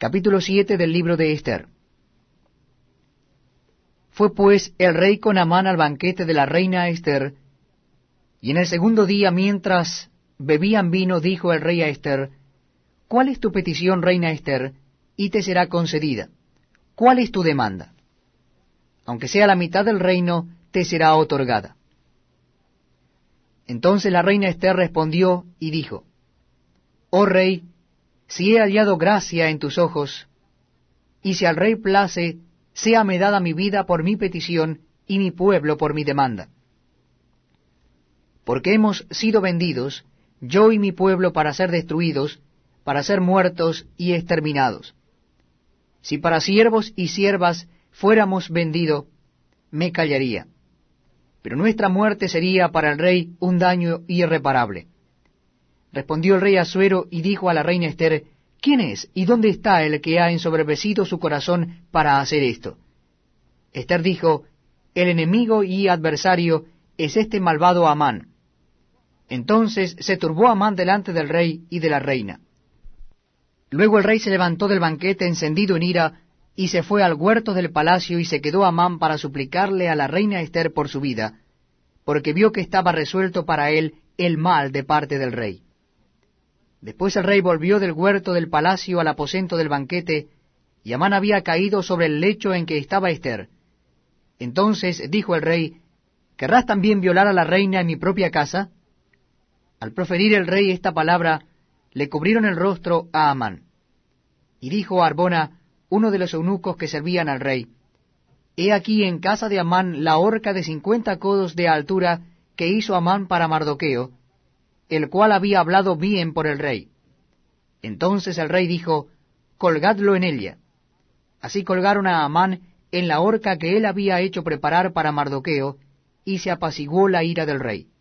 Capítulo 7 del libro de Ester. Fue pues el rey con Amán al banquete de la reina Ester, y en el segundo día, mientras bebían vino, dijo el rey a Ester: ¿Cuál es tu petición, reina Ester? Y te será concedida. ¿Cuál es tu demanda? Aunque sea la mitad del reino, te será otorgada. Entonces la reina Ester respondió y dijo: Oh rey, si he hallado gracia en tus ojos, y si al rey place, séame dada mi vida por mi petición, y mi pueblo por mi demanda. Porque hemos sido vendidos, yo y mi pueblo, para ser destruidos, para ser muertos y exterminados. Si para siervos y siervas fuéramos vendidos, me callaría. Pero nuestra muerte sería para el rey un daño irreparable. Respondió el rey Asuero y dijo a la reina Ester: ¿Quién es y dónde está el que ha ensoberbecido su corazón para hacer esto? Ester dijo: El enemigo y adversario es este malvado Amán. Entonces se turbó Amán delante del rey y de la reina. Luego el rey se levantó del banquete encendido en ira, y se fue al huerto del palacio, y se quedó Amán para suplicarle a la reina Ester por su vida, porque vio que estaba resuelto para él el mal de parte del rey. Después el rey volvió del huerto del palacio al aposento del banquete, y Amán había caído sobre el lecho en que estaba Ester. Entonces dijo el rey: ¿Querrás también violar a la reina en mi propia casa? Al proferir el rey esta palabra, le cubrieron el rostro a Amán. Y dijo a Arbona, uno de los eunucos que servían al rey: He aquí en casa de Amán la horca de 50 codos de altura que hizo Amán para Mardoqueo, el cual había hablado bien por el rey. Entonces el rey dijo: Colgadlo en ella. Así colgaron a Amán en la horca que él había hecho preparar para Mardoqueo, y se apaciguó la ira del rey.